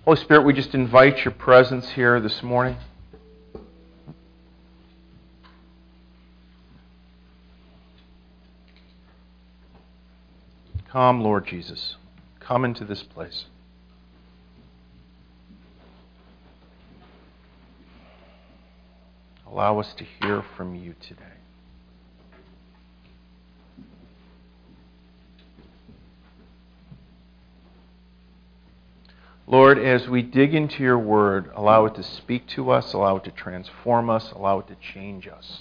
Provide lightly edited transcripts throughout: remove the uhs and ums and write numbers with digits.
Holy Spirit, we just invite your presence here this morning. Come, Lord Jesus. Come into this place. Allow us to hear from you today. Lord, as we dig into your word, allow it to speak to us, allow it to transform us, allow it to change us.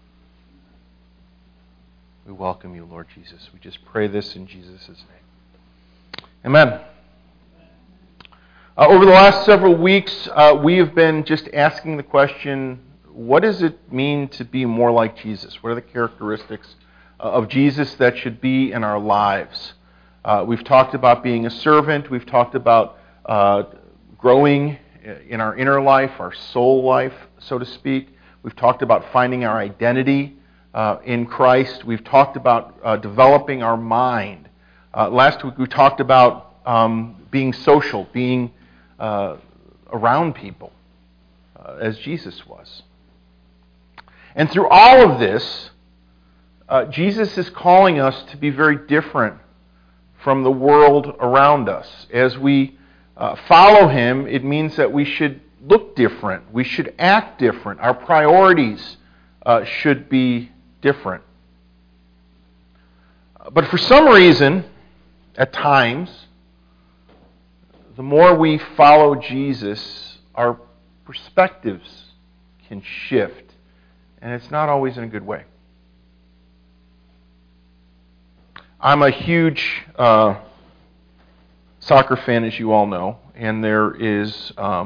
We welcome you, Lord Jesus. We just pray this in Jesus' name. Amen. Over the last several weeks, we have been just asking the question, what does it mean to be more like Jesus? What are the characteristics of Jesus that should be in our lives? We've talked about being a servant. We've talked about growing in our inner life, our soul life, so to speak. We've talked about finding our identity in Christ. We've talked about developing our mind. Last week we talked about being social, being around people, as Jesus was. And through all of this, Jesus is calling us to be very different from the world around us. As we follow him, it means that we should look different. We should act different. Our priorities should be different. But for some reason, at times, the more we follow Jesus, our perspectives can shift. And it's not always in a good way. I'm a huge soccer fan, as you all know, and there's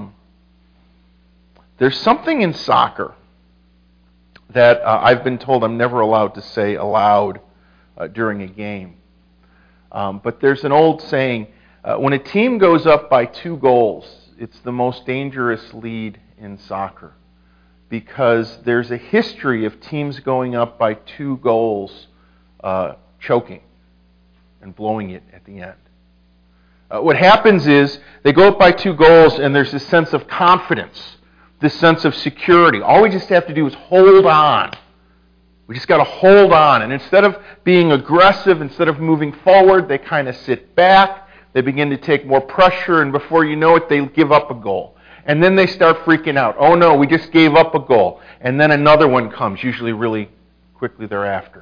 something in soccer that I've been told I'm never allowed to say aloud during a game. But there's an old saying, when a team goes up by 2 goals, it's the most dangerous lead in soccer, because there's a history of teams going up by 2 goals choking and blowing it at the end. What happens is they go up by 2 goals and there's this sense of confidence, this sense of security. All we just have to do is hold on. We just got to hold on. And instead of being aggressive, instead of moving forward, they kind of sit back. They begin to take more pressure, and before you know it, they give up a goal. And then they start freaking out. Oh no, we just gave up a goal. And then another one comes, usually really quickly thereafter.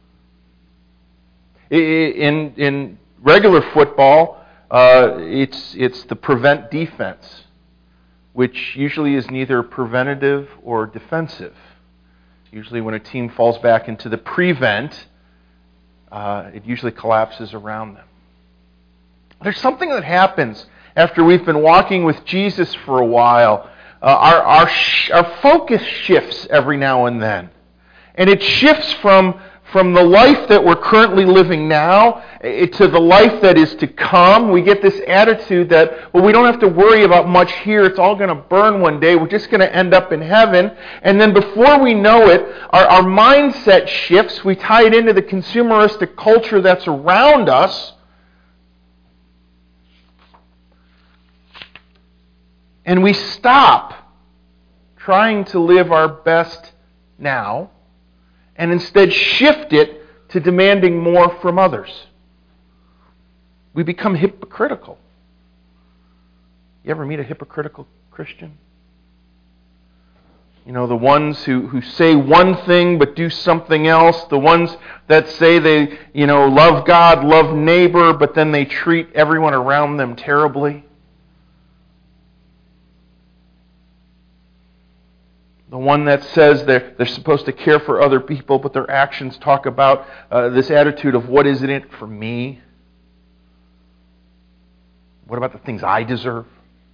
In regular football, it's the prevent defense, which usually is neither preventative or defensive. Usually when a team falls back into the prevent, it usually collapses around them. There's something that happens after we've been walking with Jesus for a while. Our focus shifts every now and then. And it shifts from the life that we're currently living now to the life that is to come. We get this attitude that, well, we don't have to worry about much here. It's all going to burn one day. We're just going to end up in heaven. And then before we know it, our mindset shifts. We tie it into the consumeristic culture that's around us. And we stop trying to live our best now and instead shift it to demanding more from others. We become hypocritical. You ever meet a hypocritical Christian? You know, the ones who say one thing but do something else. The ones that say they, love God, love neighbor, but then they treat everyone around them terribly. The one that says they're supposed to care for other people, but their actions talk about this attitude of what is in it for me? What about the things I deserve?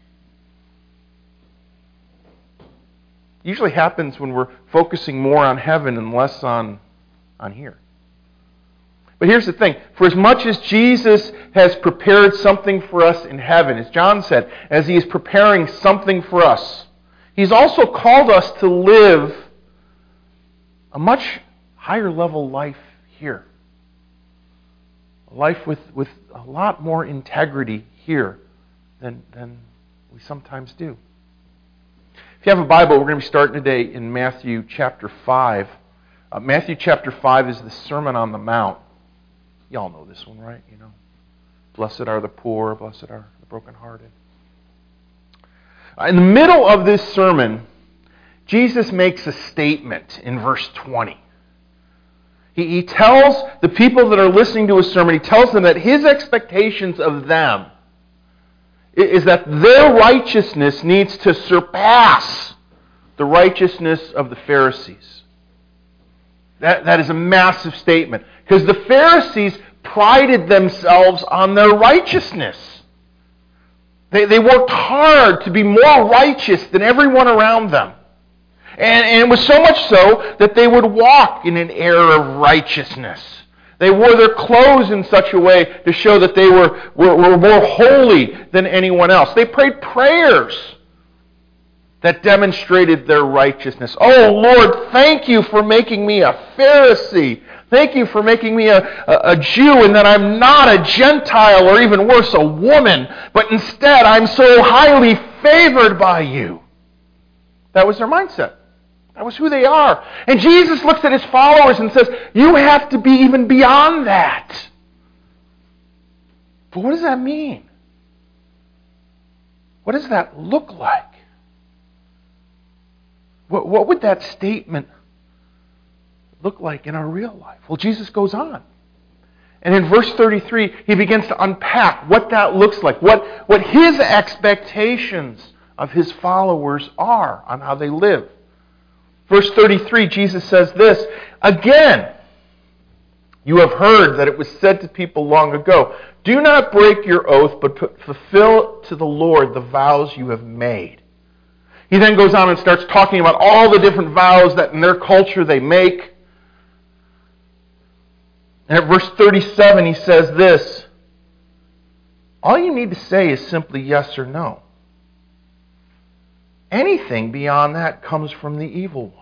It usually happens when we're focusing more on heaven and less on here. But here's the thing. For as much as Jesus has prepared something for us in heaven, as John said, as he is preparing something for us, he's also called us to live a much higher level life here. A life with a lot more integrity here than We sometimes do. If you have a Bible, we're going to be starting today in Matthew chapter 5. Matthew chapter 5 is the Sermon on the Mount. Y'all know this one, right? You know, blessed are the poor, blessed are the brokenhearted. In the middle of this sermon, Jesus makes a statement in verse 20. He tells the people that are listening to his sermon, he tells them that his expectations of them is that their righteousness needs to surpass the righteousness of the Pharisees. That is a massive statement, because the Pharisees prided themselves on their righteousness. They worked hard to be more righteous than everyone around them. And it was so much so that they would walk in an air of righteousness. They wore their clothes in such a way to show that they were more holy than anyone else. They prayed prayers that demonstrated their righteousness. Oh, Lord, thank you for making me a Pharisee. Thank you for making me a Jew, and that I'm not a Gentile, or even worse, a woman, but instead I'm so highly favored by you. That was their mindset. That was who they are. And Jesus looks at his followers and says, you have to be even beyond that. But what does that mean? What does that look like? What would that statement look like in our real life? Well, Jesus goes on. And in verse 33, he begins to unpack what that looks like, what his expectations of his followers are on how they live. Verse 33, Jesus says this, again, you have heard that it was said to people long ago, do not break your oath, but fulfill to the Lord the vows you have made. He then goes on and starts talking about all the different vows that in their culture they make. And at verse 37, he says this, all you need to say is simply yes or no. Anything beyond that comes from the evil one.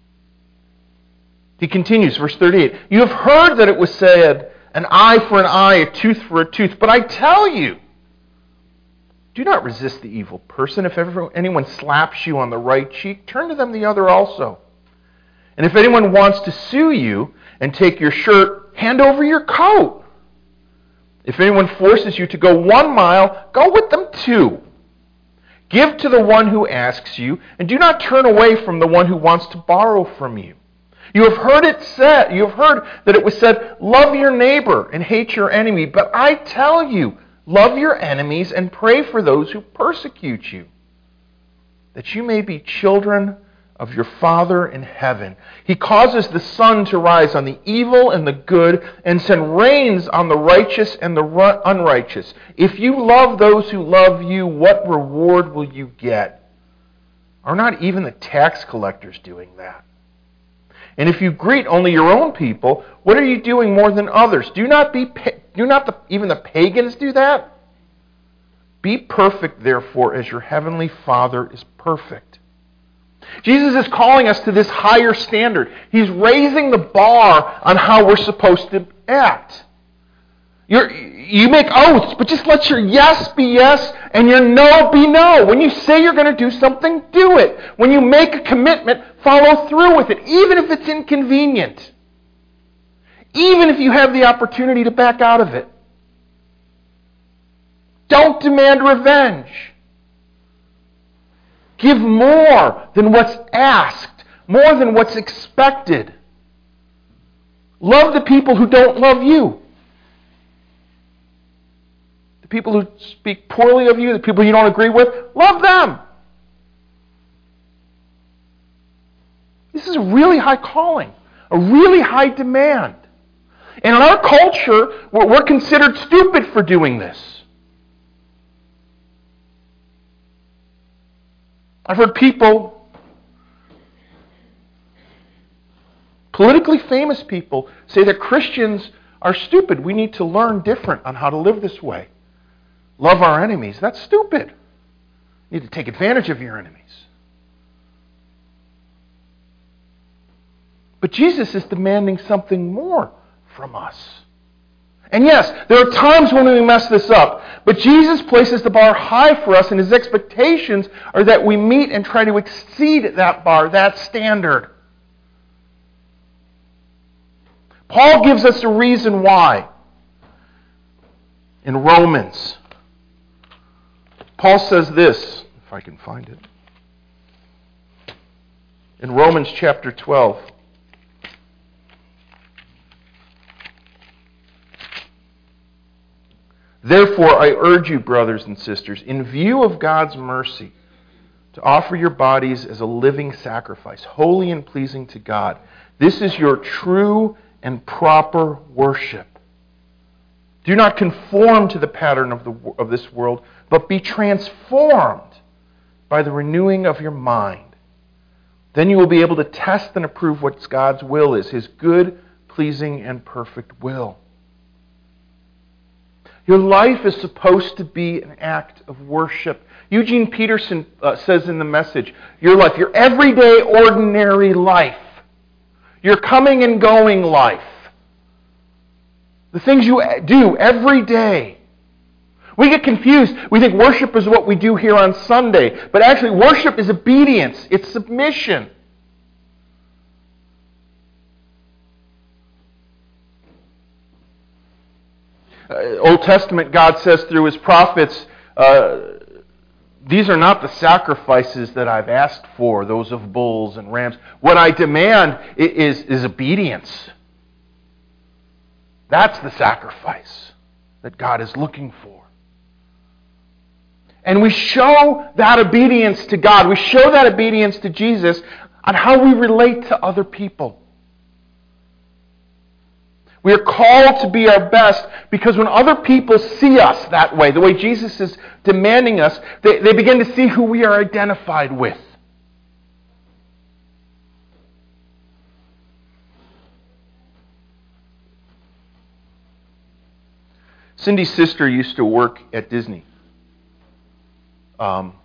He continues, verse 38, you have heard that it was said, an eye for an eye, a tooth for a tooth. But I tell you, do not resist the evil person. If anyone slaps you on the right cheek, turn to them the other also. And if anyone wants to sue you and take your shirt, hand over your coat. If anyone forces you to go 1 mile, go with them 2. Give to the one who asks you, and do not turn away from the one who wants to borrow from you. You have heard that it was said, love your neighbor and hate your enemy. But I tell you, love your enemies and pray for those who persecute you, that you may be children of your Father in heaven. He causes the sun to rise on the evil and the good, and send rains on the righteous and the unrighteous. If you love those who love you, what reward will you get? Are not even the tax collectors doing that? And if you greet only your own people, what are you doing more than others? Do not even the pagans do that? Be perfect, therefore, as your heavenly Father is perfect. Jesus is calling us to this higher standard. He's raising the bar on how we're supposed to act. You make oaths, but just let your yes be yes and your no be no. When you say you're going to do something, do it. When you make a commitment, follow through with it, even if it's inconvenient. Even if you have the opportunity to back out of it. Don't demand revenge. Give more than what's asked, more than what's expected. Love the people who don't love you. The people who speak poorly of you, the people you don't agree with, love them. This is a really high calling, a really high demand. And in our culture, we're considered stupid for doing this. I've heard people, politically famous people, say that Christians are stupid. We need to learn different on how to live this way. Love our enemies. That's stupid. You need to take advantage of your enemies. But Jesus is demanding something more from us. And yes, there are times when we mess this up, but Jesus places the bar high for us, and his expectations are that we meet and try to exceed that bar, that standard. Paul gives us a reason why. In Romans, Paul says this, if I can find it. In Romans chapter 12. Therefore, I urge you, brothers and sisters, in view of God's mercy, to offer your bodies as a living sacrifice, holy and pleasing to God. This is your true and proper worship. Do not conform to the pattern of this world, but be transformed by the renewing of your mind. Then you will be able to test and approve what God's will is, his good, pleasing, and perfect will. Your life is supposed to be an act of worship. Eugene Peterson says in the Message, your life, your everyday, ordinary life, your coming and going life, the things you do every day. We get confused. We think worship is what we do here on Sunday, but actually worship is obedience. It's submission. Old Testament, God says through his prophets, these are not the sacrifices that I've asked for, those of bulls and rams. What I demand is obedience. That's the sacrifice that God is looking for. And we show that obedience to God, we show that obedience to Jesus on how we relate to other people. We are called to be our best because when other people see us that way, the way Jesus is demanding us, they begin to see who we are identified with. Cindy's sister used to work at Disney. Do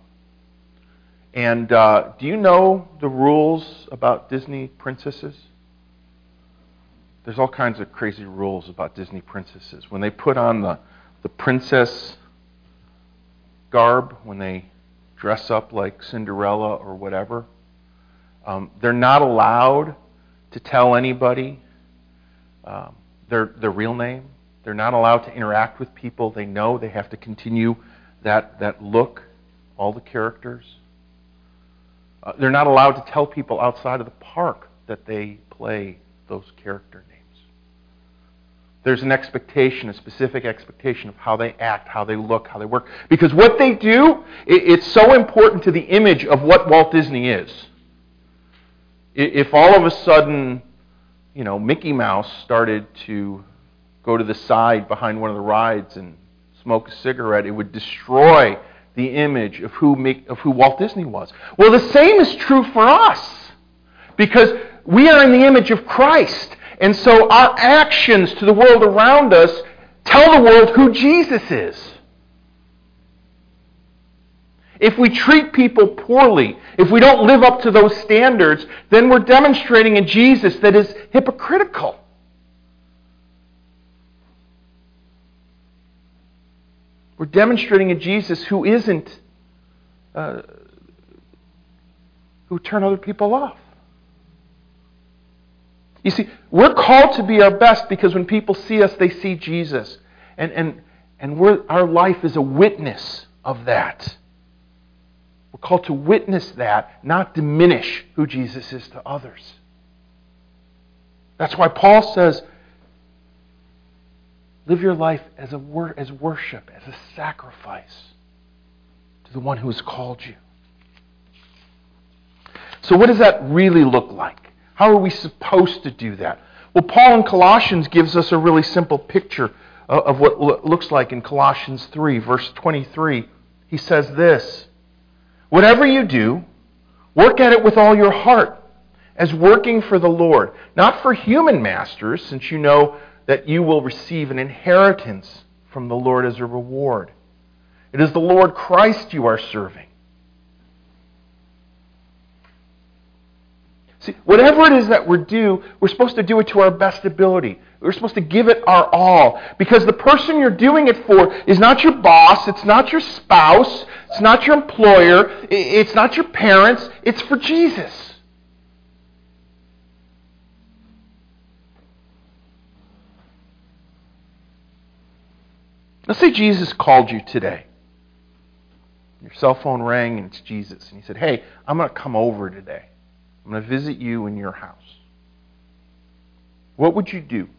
you know the rules about Disney princesses? There's all kinds of crazy rules about Disney princesses. When they put on the princess garb, when they dress up like Cinderella or whatever, they're not allowed to tell anybody their real name. They're not allowed to interact with people they know. They have to continue that look, all the characters. They're not allowed to tell people outside of the park that they play those character names. There's an expectation, a specific expectation of how they act, how they look, how they work. Because what they do, it's so important to the image of what Walt Disney is. If all of a sudden, Mickey Mouse started to go to the side behind one of the rides and smoke a cigarette, it would destroy the image of who Walt Disney was. Well, the same is true for us. Because we are in the image of Christ. And so our actions to the world around us tell the world who Jesus is. If we treat people poorly, if we don't live up to those standards, then we're demonstrating a Jesus that is hypocritical. We're demonstrating a Jesus who isn't, who turn other people off. You see, we're called to be our best because when people see us, they see Jesus. And our life is a witness of that. We're called to witness that, not diminish who Jesus is to others. That's why Paul says, live your life as worship, as a sacrifice to the one who has called you. So what does that really look like? How are we supposed to do that? Well, Paul in Colossians gives us a really simple picture of what it looks like in Colossians 3, verse 23. He says this, whatever you do, work at it with all your heart, as working for the Lord, not for human masters, since you know that you will receive an inheritance from the Lord as a reward. It is the Lord Christ you are serving. See, whatever it is that we're supposed to do it to our best ability. We're supposed to give it our all. Because the person you're doing it for is not your boss, it's not your spouse, it's not your employer, it's not your parents, it's for Jesus. Let's say Jesus called you today. Your cell phone rang and it's Jesus. And he said, hey, I'm going to come over today. I'm going to visit you in your house. What would you do?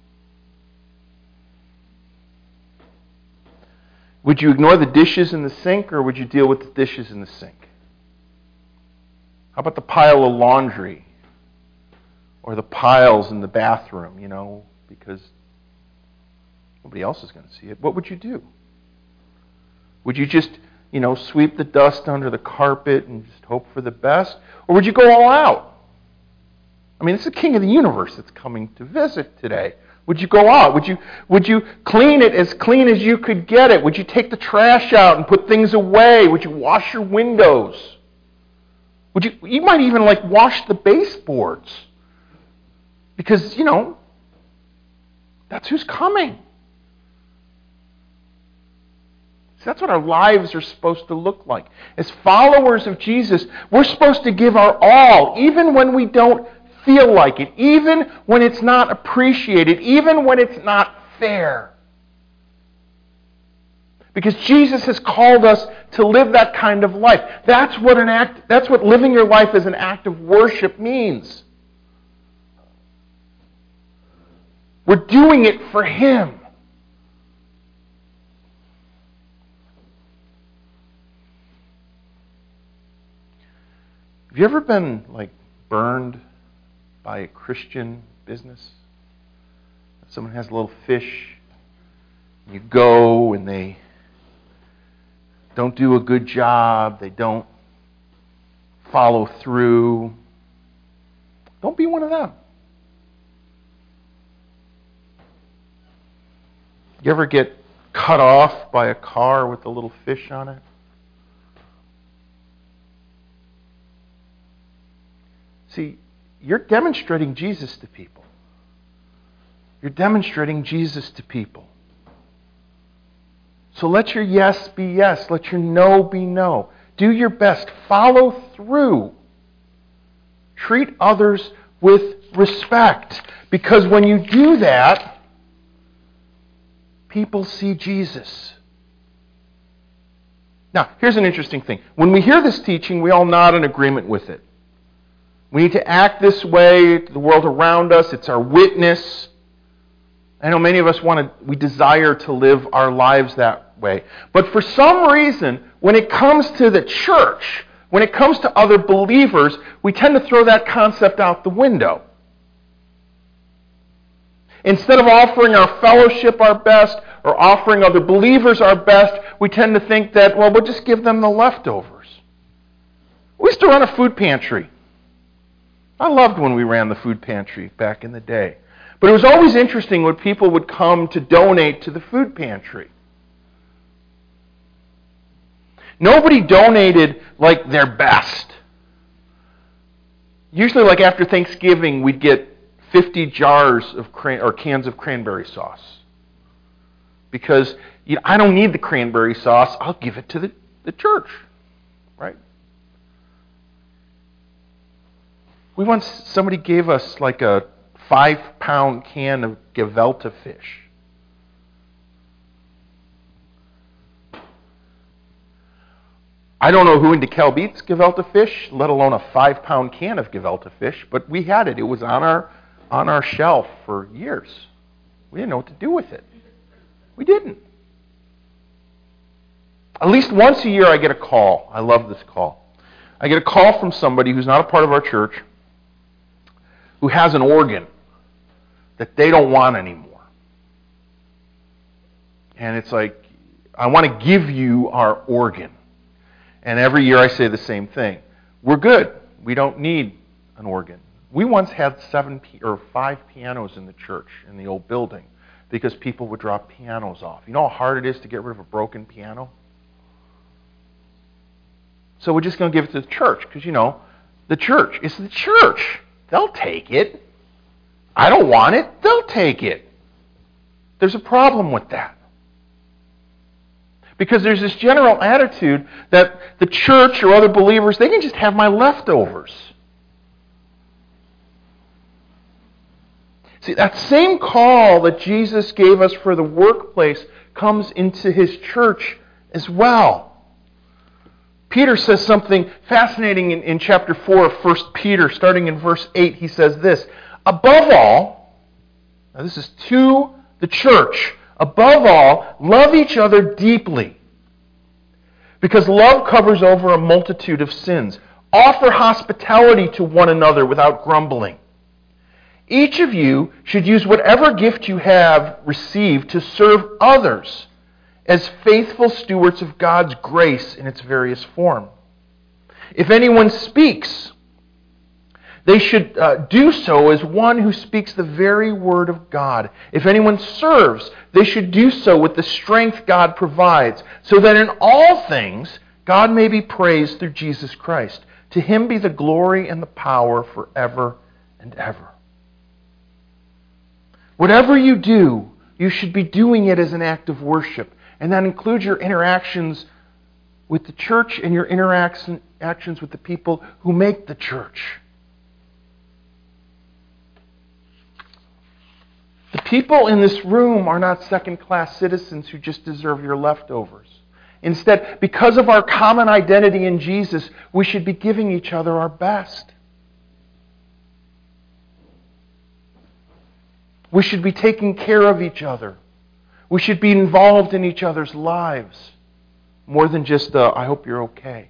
Would you ignore the dishes in the sink, or would you deal with the dishes in the sink? How about the pile of laundry? Or the piles in the bathroom, because nobody else is going to see it. What would you do? Would you just, sweep the dust under the carpet and just hope for the best? Or would you go all out? I mean, it's the King of the universe that's coming to visit today. Would you go out? Would you clean it as clean as you could get it? Would you take the trash out and put things away? Would you wash your windows? You might even wash the baseboards. Because, that's who's coming. So that's what our lives are supposed to look like. As followers of Jesus, we're supposed to give our all, even when we don't feel like it, even when it's not appreciated, even when it's not fair. Because Jesus has called us to live that kind of life. That's what living your life as an act of worship means. We're doing it for Him. Have you ever been burned by a Christian business? Someone has a little fish, you go and they don't do a good job, they don't follow through. Don't be one of them. You ever get cut off by a car with a little fish on it? See, you're demonstrating Jesus to people. You're demonstrating Jesus to people. So let your yes be yes. Let your no be no. Do your best. Follow through. Treat others with respect. Because when you do that, people see Jesus. Now, here's an interesting thing. When we hear this teaching, we all nod in agreement with it. We need to act this way to the world around us. It's our witness. I know many of us we desire to live our lives that way. But for some reason, when it comes to the church, when it comes to other believers, we tend to throw that concept out the window. Instead of offering our fellowship our best or offering other believers our best, we tend to think that, we'll just give them the leftovers. We used to run a food pantry. I loved when we ran the food pantry back in the day. But it was always interesting when people would come to donate to the food pantry. Nobody donated their best. Usually after Thanksgiving, we'd get 50 jars of cans of cranberry sauce. Because I don't need the cranberry sauce, I'll give it to the church. Right? Somebody gave us a 5-pound can of Gevelta fish. I don't know who in DeKalb eats Gevelta fish, let alone a 5-pound can of Gevelta fish, but we had it. It was on our shelf for years. We didn't know what to do with it. We didn't. At least once a year I get a call. I love this call. I get a call from somebody who's not a part of our church who has an organ that they don't want anymore. And it's I want to give you our organ. And every year I say the same thing. We're good. We don't need an organ. We once had 5 pianos in the church, in the old building, because people would drop pianos off. You know how hard it is to get rid of a broken piano? So we're just going to give it to the church, because, the church is the church. They'll take it. I don't want it, they'll take it. There's a problem with that. Because there's this general attitude that the church or other believers, they can just have my leftovers. See, that same call that Jesus gave us for the workplace comes into His church as well. Peter says something fascinating in chapter 4 of 1 Peter, starting in verse 8. He says this, above all, now this is to the church, above all, love each other deeply, because love covers over a multitude of sins. Offer hospitality to one another without grumbling. Each of you should use whatever gift you have received to serve others as faithful stewards of God's grace in its various form. If anyone speaks, they should do so as one who speaks the very word of God. If anyone serves, they should do so with the strength God provides, so that in all things God may be praised through Jesus Christ. To Him be the glory and the power forever and ever. Whatever you do, you should be doing it as an act of worship. And that includes your interactions with the church and your interactions with the people who make the church. The people in this room are not second-class citizens who just deserve your leftovers. Instead, because of our common identity in Jesus, we should be giving each other our best. We should be taking care of each other. We should be involved in each other's lives. More than just, I hope you're okay.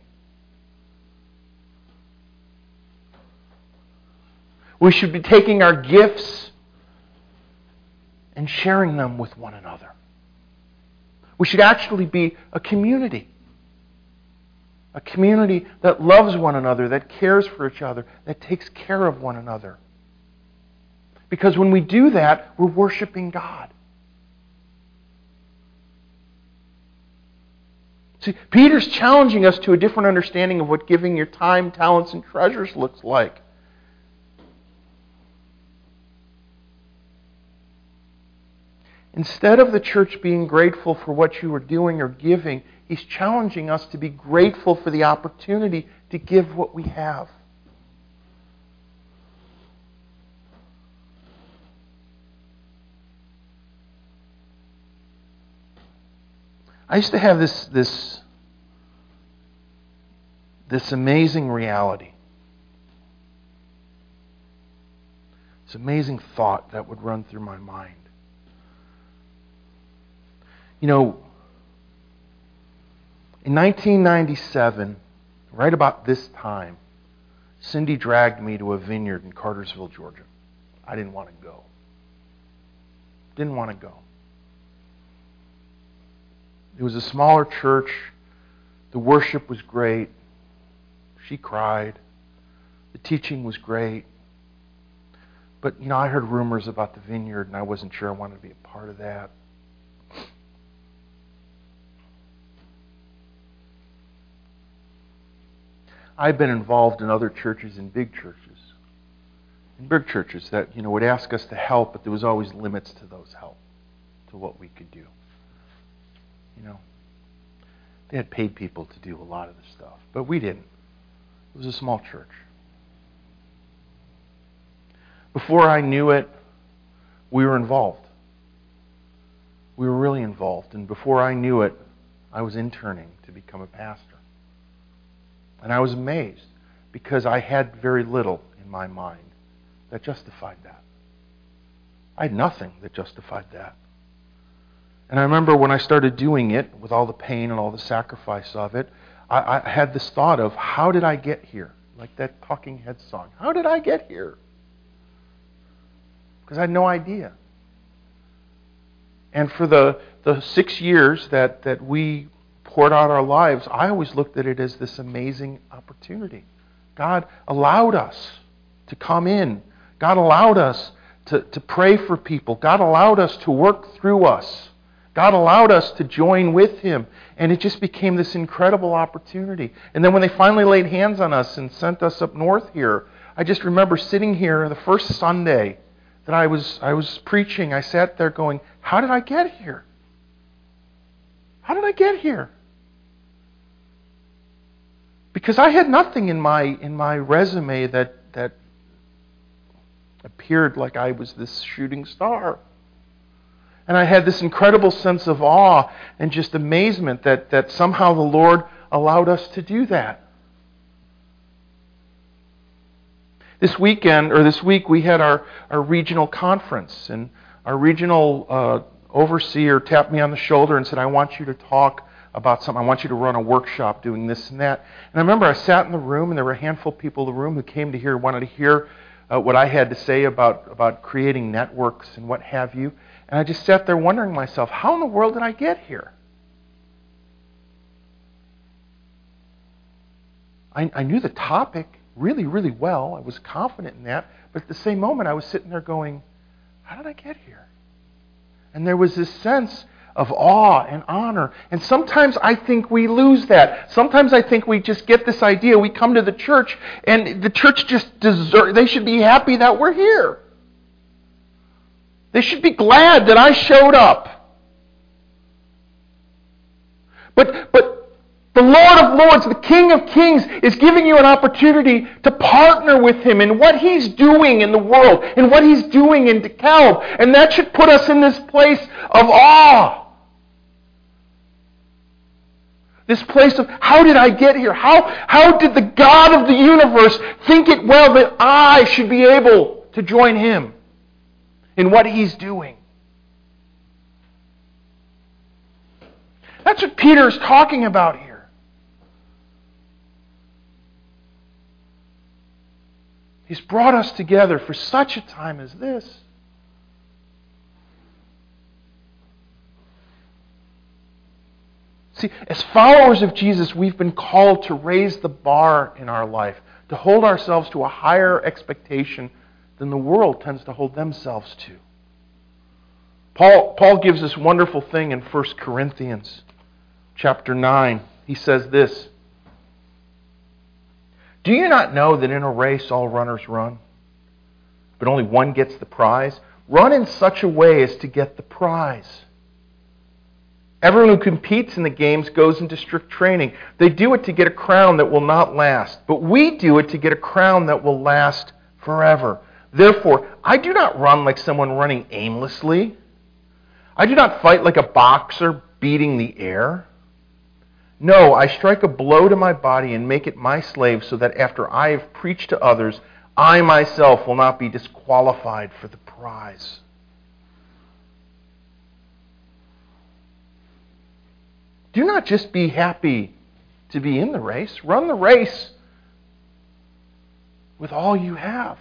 We should be taking our gifts and sharing them with one another. We should actually be a community. A community that loves one another, that cares for each other, that takes care of one another. Because when we do that, we're worshiping God. See, Peter's challenging us to a different understanding of what giving your time, talents, and treasures looks like. Instead of the church being grateful for what you are doing or giving, he's challenging us to be grateful for the opportunity to give what we have. I used to have this amazing reality. This amazing thought that would run through my mind. You know, in 1997, right about this time, Cindy dragged me to a vineyard in Cartersville, Georgia. I didn't want to go. Didn't want to go. It was a smaller church. The worship was great. She cried. The teaching was great. But, you know, I heard rumors about the vineyard, and I wasn't sure I wanted to be a part of that. I've been involved in other churches and big churches. In big churches that, you know, would ask us to help, but there was always limits to those help, to what we could do. You know, they had paid people to do a lot of the stuff, but we didn't. It was a small church. Before I knew it, we were involved. We were really involved, and before I knew it, I was interning to become a pastor. And I was amazed because I had very little in my mind that justified that. I had nothing that justified that. And I remember when I started doing it, with all the pain and all the sacrifice of it, I had this thought of, how did I get here? Like that Talking Heads song. How did I get here? Because I had no idea. And for the 6 years that we poured out our lives, I always looked at it as this amazing opportunity. God allowed us to come in. God allowed us to pray for people. God allowed us to work through us. God allowed us to join with Him. And it just became this incredible opportunity. And then when they finally laid hands on us and sent us up north here, I just remember sitting here the first Sunday that I was preaching, I sat there going, how did I get here? How did I get here? Because I had nothing in my resume that appeared like I was this shooting star. And I had this incredible sense of awe and just amazement that somehow the Lord allowed us to do that. This week, we had our regional conference, and our regional overseer tapped me on the shoulder and said, I want you to talk about something. I want you to run a workshop doing this and that. And I remember I sat in the room, and there were a handful of people in the room who came to hear, wanted to hear what I had to say about creating networks and what have you. And I just sat there wondering to myself, how in the world did I get here? I knew the topic really, really well. I was confident in that. But at the same moment, I was sitting there going, how did I get here? And there was this sense of awe and honor. And sometimes I think we lose that. Sometimes I think we just get this idea. We come to the church, and the church just they should be happy that we're here. They should be glad that I showed up. But the Lord of Lords, the King of Kings, is giving you an opportunity to partner with Him in what He's doing in the world, in what He's doing in DeKalb. And that should put us in this place of awe. This place of, how did I get here? How did the God of the universe think it well that I should be able to join Him in what He's doing? That's what Peter is talking about here. He's brought us together for such a time as this. See, as followers of Jesus, we've been called to raise the bar in our life, to hold ourselves to a higher expectation than the world tends to hold themselves to. Paul gives this wonderful thing in 1 Corinthians chapter 9. He says this, do you not know that in a race all runners run, but only one gets the prize? Run in such a way as to get the prize. Everyone who competes in the games goes into strict training. They do it to get a crown that will not last, but we do it to get a crown that will last forever. Therefore, I do not run like someone running aimlessly. I do not fight like a boxer beating the air. No, I strike a blow to my body and make it my slave so that after I have preached to others, I myself will not be disqualified for the prize. Do not just be happy to be in the race. Run the race with all you have.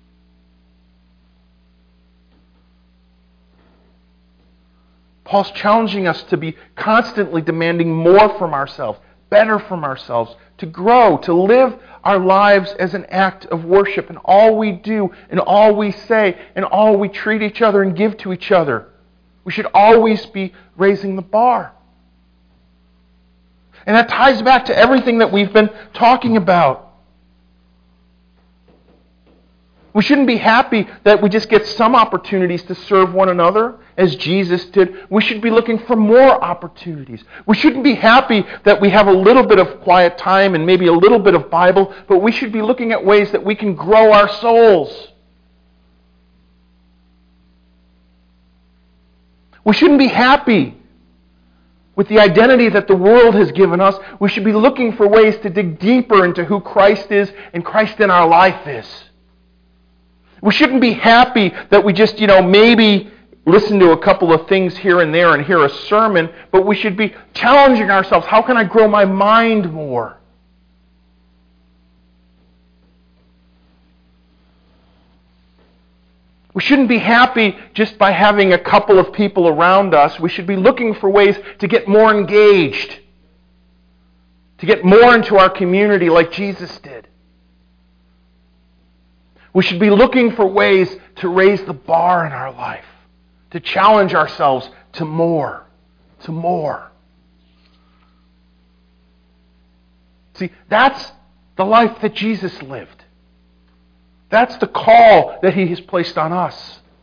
Paul's challenging us to be constantly demanding more from ourselves, better from ourselves, to grow, to live our lives as an act of worship in all we do, in all we say, in all we treat each other and give to each other. We should always be raising the bar. And that ties back to everything that we've been talking about. We shouldn't be happy that we just get some opportunities to serve one another as Jesus did. We should be looking for more opportunities. We shouldn't be happy that we have a little bit of quiet time and maybe a little bit of Bible, but we should be looking at ways that we can grow our souls. We shouldn't be happy with the identity that the world has given us. We should be looking for ways to dig deeper into who Christ is and Christ in our life is. We shouldn't be happy that we just, maybe listen to a couple of things here and there and hear a sermon, but we should be challenging ourselves. How can I grow my mind more? We shouldn't be happy just by having a couple of people around us. We should be looking for ways to get more engaged, to get more into our community like Jesus did. We should be looking for ways to raise the bar in our life, to challenge ourselves to more, to more. See, that's the life that Jesus lived. That's the call that He has placed on us.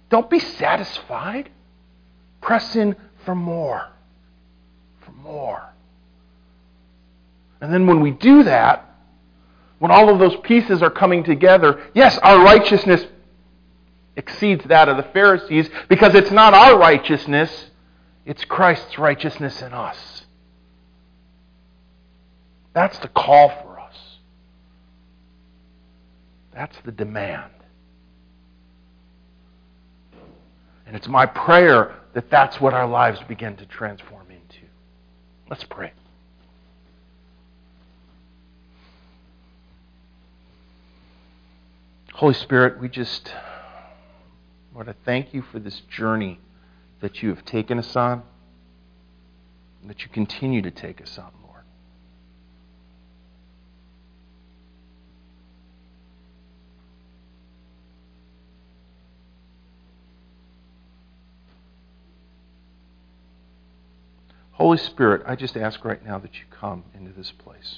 Don't be satisfied. Press in for more. For more. And then when we do that, when all of those pieces are coming together, yes, our righteousness exceeds that of the Pharisees because it's not our righteousness, it's Christ's righteousness in us. That's the call for us. That's the demand. And it's my prayer that that's what our lives begin to transform into. Let's pray. Holy Spirit, we just want to thank you for this journey that you have taken us on and that you continue to take us on, Lord. Holy Spirit, I just ask right now that you come into this place.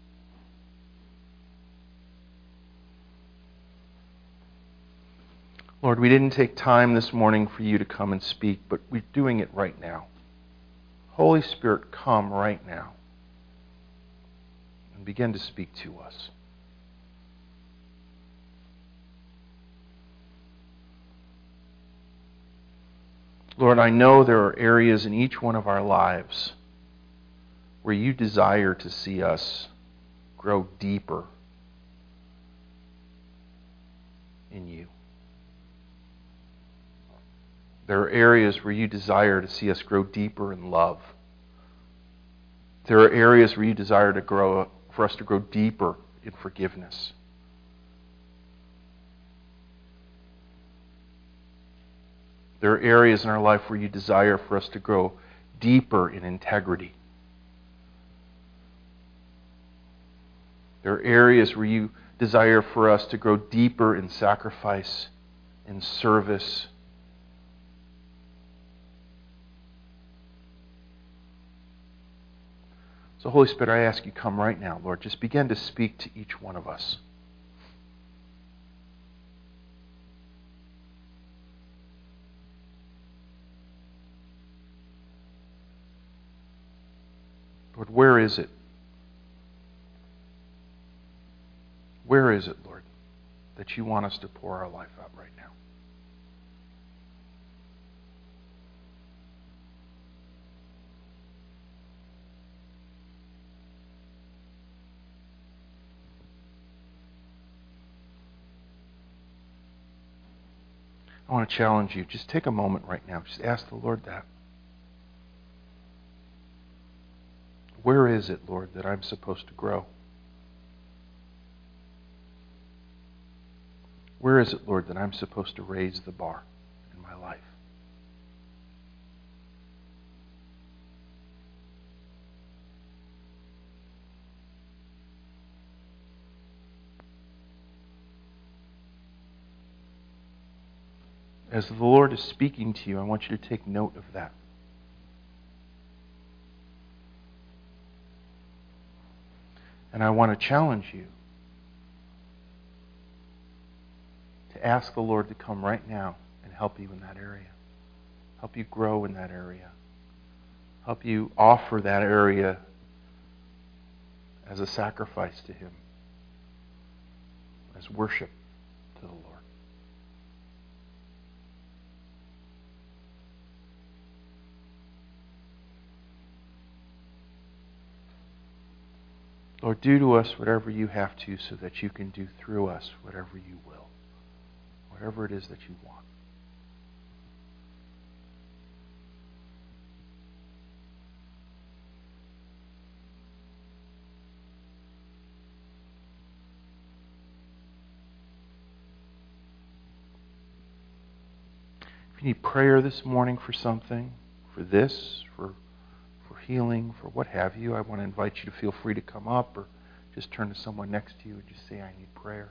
Lord, we didn't take time this morning for you to come and speak, but we're doing it right now. Holy Spirit, come right now and begin to speak to us. Lord, I know there are areas in each one of our lives where you desire to see us grow deeper in you. There are areas where you desire to see us grow deeper in love. There are areas where you desire for us to grow deeper in forgiveness. There are areas in our life where you desire for us to grow deeper in integrity. There are areas where you desire for us to grow deeper in sacrifice, in service. So Holy Spirit, I ask you, come right now, Lord. Just begin to speak to each one of us. Lord, where is it? Where is it, Lord, that you want us to pour our life out right now? I want to challenge you. Just take a moment right now. Just ask the Lord that. Where is it, Lord, that I'm supposed to grow? Where is it, Lord, that I'm supposed to raise the bar in my life? As the Lord is speaking to you, I want you to take note of that. And I want to challenge you to ask the Lord to come right now and help you in that area. Help you grow in that area. Help you offer that area as a sacrifice to Him, as worship to the Lord. Lord, do to us whatever you have to so that you can do through us whatever you will. Whatever it is that you want. If you need prayer this morning for something, for this, for healing, for what have you, I want to invite you to feel free to come up or just turn to someone next to you and just say, I need prayer.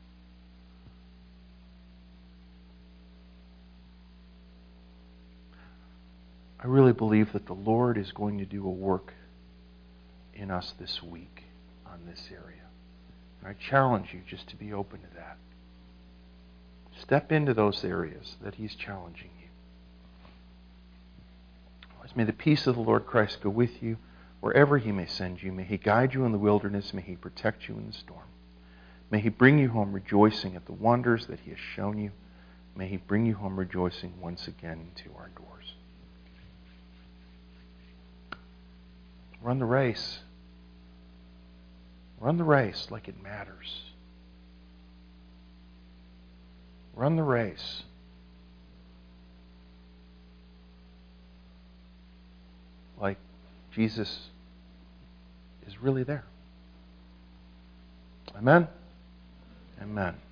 I really believe that the Lord is going to do a work in us this week on this area. And I challenge you just to be open to that. Step into those areas that He's challenging you. May the peace of the Lord Christ go with you wherever He may send you. May He guide you in the wilderness. May He protect you in the storm. May He bring you home rejoicing at the wonders that He has shown you. May He bring you home rejoicing once again to our doors. Run the race. Run the race like it matters. Run the race. Like Jesus is really there. Amen? Amen.